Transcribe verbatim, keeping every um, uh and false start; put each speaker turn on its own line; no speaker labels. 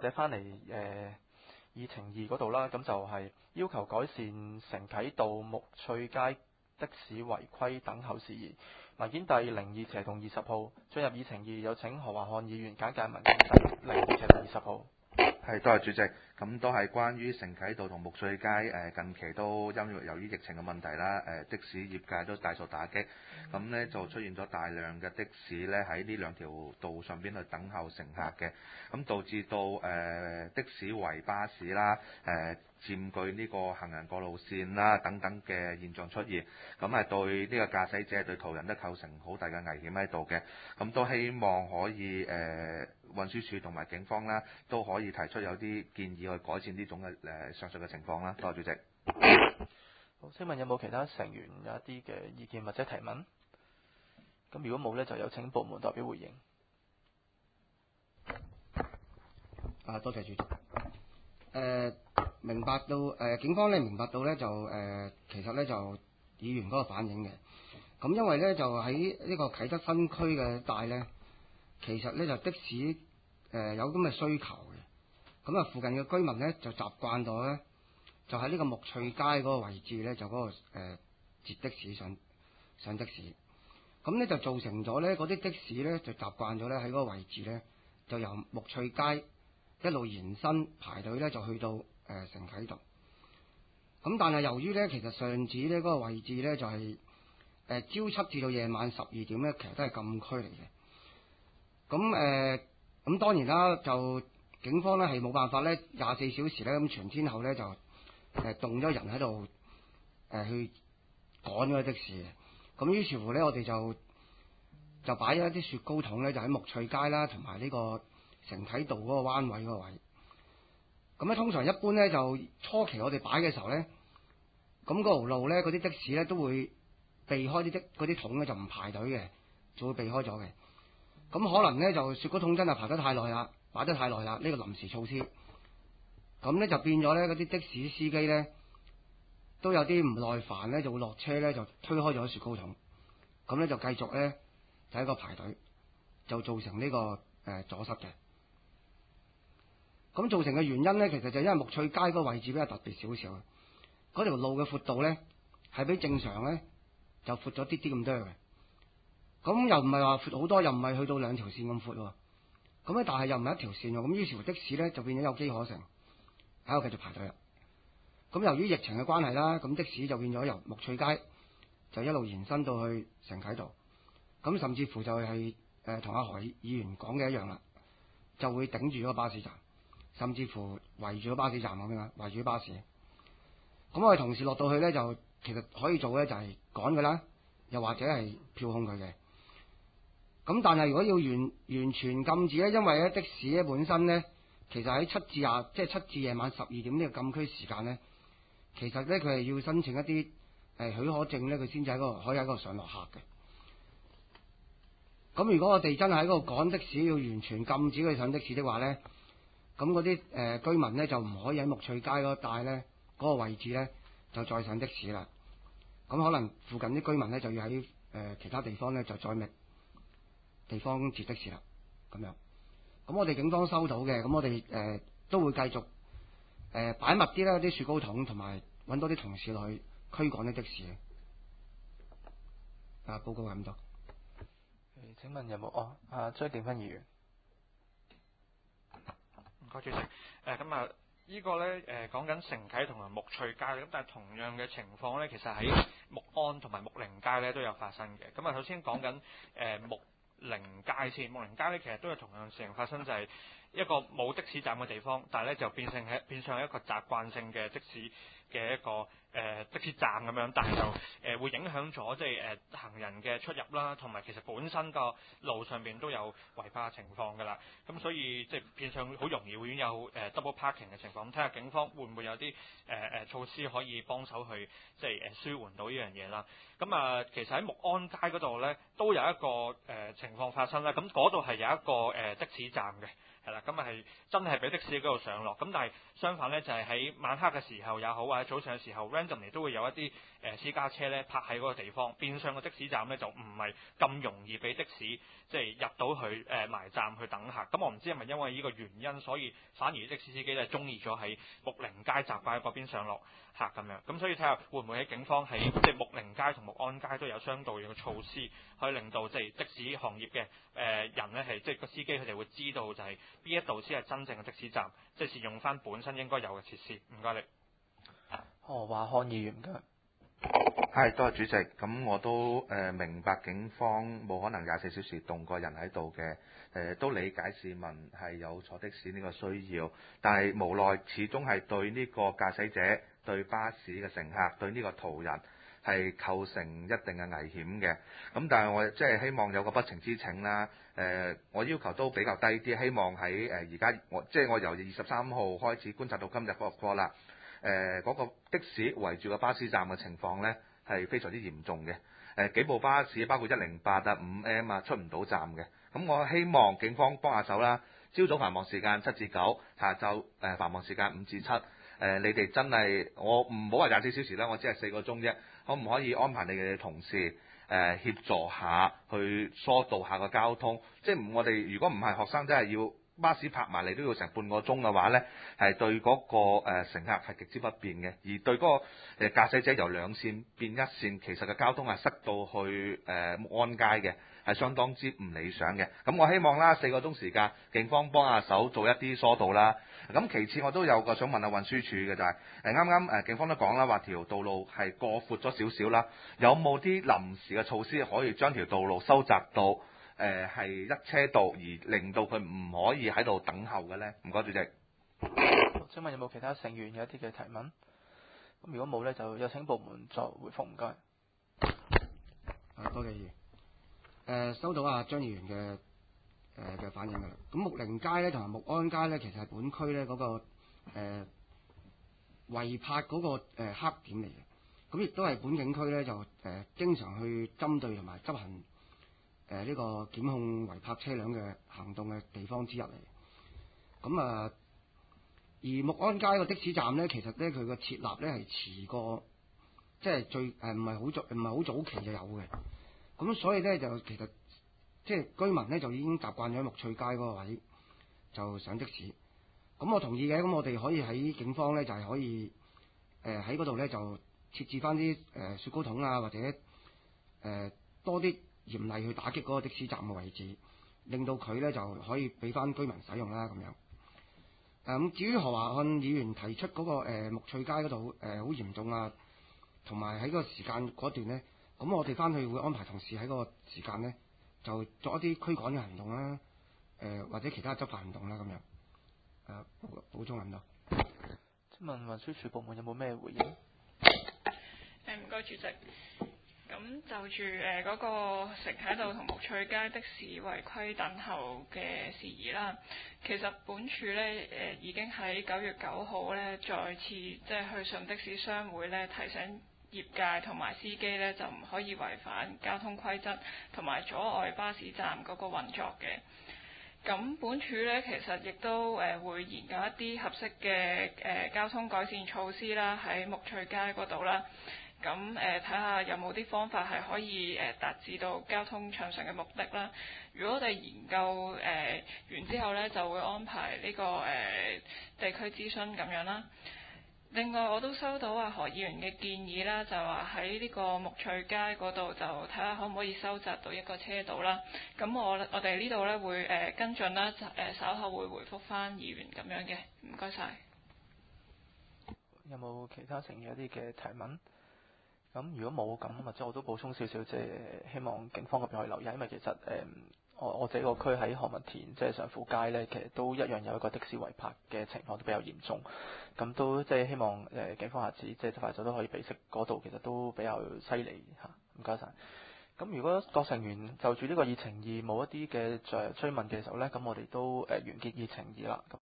者翻嚟誒議程二嗰度啦，咁就係要求改善承啟道木翠街的士違規等候事宜。文件第零二斜同二十號進入議程二，有請何華漢議員簡介文件第零二斜同二十號。
係，多謝主席。咁都係關於承啟道同木翠街誒，近期都因為由於疫情嘅問題啦，誒的士業界都大受打擊，咁呢就出現咗大量嘅的，的士呢喺呢兩條道上邊去等候乘客嘅，咁導致到誒的士圍巴士啦，誒佔據呢個行人過路線啦等等嘅現象出現，咁係對呢個駕駛者對途人都構成好大嘅危險喺度嘅，咁都希望可以誒運輸署同埋警方啦都可以提出有啲建議去改善呢種嘅誒上述嘅情況啦。多謝主席。
好，請問有冇其他成員有一啲嘅意見或者提問？咁如果冇呢，就有請部門代表回應。
啊，多謝主席。誒、呃，明白到誒、呃，警方咧明白到咧就誒、呃，其實咧就議員嗰個反映嘅。咁因為咧就喺呢個啟德新區嘅帶咧，其實咧就的士誒、呃、有咁嘅需求嘅。咁啊，附近嘅居民咧就習慣咗咧，就喺呢個木翠街嗰個位置咧，就嗰、那個誒、呃、截的士上上的士。咁咧就造成咗咧嗰啲的士咧就習慣咗咧喺嗰個位置咧，就由木翠街一路延伸排隊咧，就去到誒承啟道。咁但係由於咧，其實上址咧嗰個位置咧就係、是、誒、呃、朝七至到夜晚十二點咧，其實都係禁區嚟嘅。咁誒咁當然啦，就警方咧係冇辦法咧廿四小時咧咁全天候咧就誒、呃、動咗人喺度誒去趕嗰個的士嘅。咁於是乎咧，我哋就就擺咗一啲雪糕筒咧，就喺木翠街啦，同埋呢個承啟道嗰個彎位嗰個位。咁咧通常一般咧就初期我哋擺嘅時候咧，咁嗰條路咧嗰啲的士咧都會避開啲的嗰啲筒咧就唔排隊嘅，就會避開咗嘅。咁可能咧就雪糕筒真係排得太耐啦，擺得太耐啦，呢、這個臨時措施。咁咧就變咗咧嗰啲的士司機咧都有啲唔耐煩咧，就會落車咧就推開咗雪糕筒，咁咧就繼續咧就喺個排隊，就造成呢、這個誒、呃、阻塞嘅。咁造成嘅原因咧，其實就因為木翠街嗰個位置比較特別少少，嗰條路嘅闊度咧係比正常咧就闊咗啲啲咁多嘅。咁又唔係話闊好多，又唔係去到兩條線咁闊喎。咁咧，但係又唔係一條線喎。咁於是乎的士咧就變咗有機可乘，喺度繼續排隊啦。咁由於疫情嘅關係啦，咁的士就變咗由木翠街就一路延伸到去承啟道。咁甚至乎就係誒同阿何議員講嘅一樣啦，就會頂住嗰個巴士站，甚至乎圍住個巴士站咁樣，圍住巴士。咁我哋同事落到去咧，就其實可以做咧，就係趕佢啦，又或者係票控佢嘅。咁但係如果要完完全禁止咧，因為咧的士咧本身咧，其實喺七至廿即係七至夜晚十二點呢個禁區時間咧，其實咧佢係要申請一啲誒、呃、許可證咧，佢先至喺嗰度可以喺嗰度上落客嘅。咁如果我哋真係喺嗰度趕的士，要完全禁止佢上的士的話咧，咁嗰啲誒居民咧就唔可以喺木翠街嗰帶咧嗰個位置咧就再上的士啦。咁可能附近啲居民咧就要喺誒、呃、其他地方咧就再覓地方截的士啦。咁樣，咁我哋警方收到嘅，咁我哋誒、呃、都會繼續誒擺、呃、密啲啦，啲雪糕筒，同埋揾多啲同事落去驅趕啲的士。啊，報告係咁多。
誒，請問有冇？哦，阿張定芬議員。
唔該，主席。誒咁啊，呢個咧誒講緊承啟同埋木翠街，咁但係同樣嘅情況咧，其實喺木安同埋木寧街咧都有發生嘅。咁啊，首先講緊誒木寧街先，木寧街咧其實都有同樣事情發生，就係、是、一個冇的士站嘅地方，但係咧就變成係變相一個習慣性嘅的，的士嘅一個誒、呃、的士站咁樣，但係就誒、呃、會影響咗即係誒、呃、行人嘅出入啦，同埋其實本身個路上邊都有違法嘅情況㗎啦。咁所以即係變相好容易會有誒、呃、double parking 嘅情況。咁睇下警方會唔會有啲誒誒措施可以幫手去即係誒舒緩到呢樣嘢啦。咁啊、呃，其實喺木安街嗰度咧都有一個誒、呃、情況發生啦。咁嗰度係有一個誒、呃、的士站嘅。 係啦，咁啊係真係俾的士喺嗰度上落。咁但係相反咧，就係、是、喺晚黑嘅時候也好，或者早上嘅時候 randomly 都會有一啲誒、呃、私家車咧泊喺嗰個地方，變相個的士站咧就唔係咁容易俾的士即係入到去誒、呃、埋站去等客。咁我唔知係咪因為呢個原因，所以反而的士司機咧中意咗喺木寧街習慣喺嗰邊上落客咁樣。咁所以睇下會唔會喺警方喺即係木寧街同木安街都有相對應嘅措施，可以令到即係的士行業嘅誒、呃、人咧係即係個司機佢哋會知道就係邊一度先係真正嘅的，的士站，即係善用翻本身應該有嘅設施。唔該你。
何華漢議員嘅。
係，多謝主席。咁我都誒、呃、明白警方冇可能廿四小時動個人喺度嘅，誒、呃、都理解市民係有坐的士呢個需要，但係無奈始終係對呢個駕駛者、對巴士嘅乘客、對呢個途人係構成一定嘅危險嘅。咁但係我即係希望有個不情之請啦。誒、呃，我要求都比較低啲，希望喺誒而家我即係我由二十三號開始觀察到今日嗰個啦。誒、呃、嗰、那個的士圍住個巴士站嘅情況呢係非常之嚴重嘅。誒、呃、幾部巴士包括一零八啊、五 M 啊出唔到站嘅。咁我希望警方幫下手啦。朝早繁忙時間七至九，下晝誒繁忙時間五至七。誒你哋真係我唔好話廿四小時啦，我只係四個鐘啫。可唔可以安排你哋嘅同事誒、呃、協助下去疏導下個交通？即係我哋如果唔係學生，真係要。巴士泊埋嚟都要成半個鐘嘅話呢，係對嗰個誒乘客係極之不便嘅，而對嗰個誒駕駛者由兩線變一線，其實嘅交通係塞到去誒木安街嘅，係相當之唔理想嘅。咁我希望啦，四個鐘時間，警方幫下手做一啲疏導啦。咁其次我都有個想問下運輸署嘅就係誒啱啱誒警方都講啦，話條道路係過闊咗少少啦，有冇啲臨時嘅措施可以將條道路收窄到？誒係、呃、一車道，而令到佢唔可以喺度等候嘅呢？唔該，主席。
請問有冇其他成員有一啲嘅提問？咁如果冇呢，就有請部門作回覆。唔該。
啊，多謝議員。誒、呃，收到啊張議員嘅誒嘅反應㗎啦。咁木寧街呢，同埋木安街呢，其實係本區呢嗰、那個誒、呃、違泊嗰、那個、呃、黑點嚟嘅。咁亦都係本警區呢，就誒、呃、經常去針對同埋執行。誒呢、呃這個檢控違泊車輛嘅行動嘅地方之一嚟，咁啊，而木安街個的士站呢，其實呢，佢個設立呢係遲過，即係最誒唔係好早唔係好早期就有嘅，咁所以呢，就其實即係居民呢，就已經習慣咗木翠街嗰個位就上的士，咁我同意嘅，咁我哋可以喺警方呢，就係、是、可以誒喺嗰度呢，就設置翻啲誒雪糕筒啊，或者誒、呃、多啲。嚴厲去打擊嗰個的士站嘅位置，令到佢呢就可以俾翻居民使用啦咁樣。誒、嗯、至於何華漢議員提出嗰、那個、呃、木翠街嗰度誒好嚴重啊，同埋喺嗰個時間嗰段呢，咁我哋翻去會安排同事喺嗰個時間呢，就作一啲驅趕嘅行動啦，誒、呃、或者其他執法行動啦咁樣。誒、呃、補充咁多。
請問運輸署部門有冇咩回應？
誒唔該主席。咁就住誒嗰個承啟道同木翠街的士違規等候嘅事宜啦，其實本署呢誒、呃、已經喺九月九號呢再次即係去信的士商會呢，提醒業界同埋司機呢，就唔可以違反交通規則同埋阻礙巴士站嗰個運作嘅。咁本署呢，其實亦都誒、呃、會研究一啲合適嘅誒、呃、交通改善措施啦，喺木翠街嗰度啦。咁誒睇下有冇啲方法係可以誒、呃、達至到交通暢順嘅目的啦。如果我哋研究誒、呃、完之後呢，就會安排呢、這個誒、呃、地區諮詢咁樣啦。另外我都收到啊何議員嘅建議啦，就話喺呢個木翠街嗰度就睇下可唔可以收窄到一個車道啦。咁我我哋呢度呢會誒、呃、跟進啦，誒、呃、稍後會回覆翻議員咁樣嘅。唔該晒。
有冇其他成員有啲嘅提問？咁如果冇咁，或者我都補充少少，即係希望警方嗰邊可以留意，因為其實誒、嗯、我我這個區喺何文田即係上富街呢，其實都一樣有一個的士違泊嘅情況都比較嚴重，咁都即係希望誒、呃、警方下次即係執法者都可以備悉嗰度，其實都比較犀利嚇。唔該晒。咁如果各成員就住呢個議程而冇一啲嘅誒追問嘅時候呢，咁我哋都誒、呃、完結議程二啦。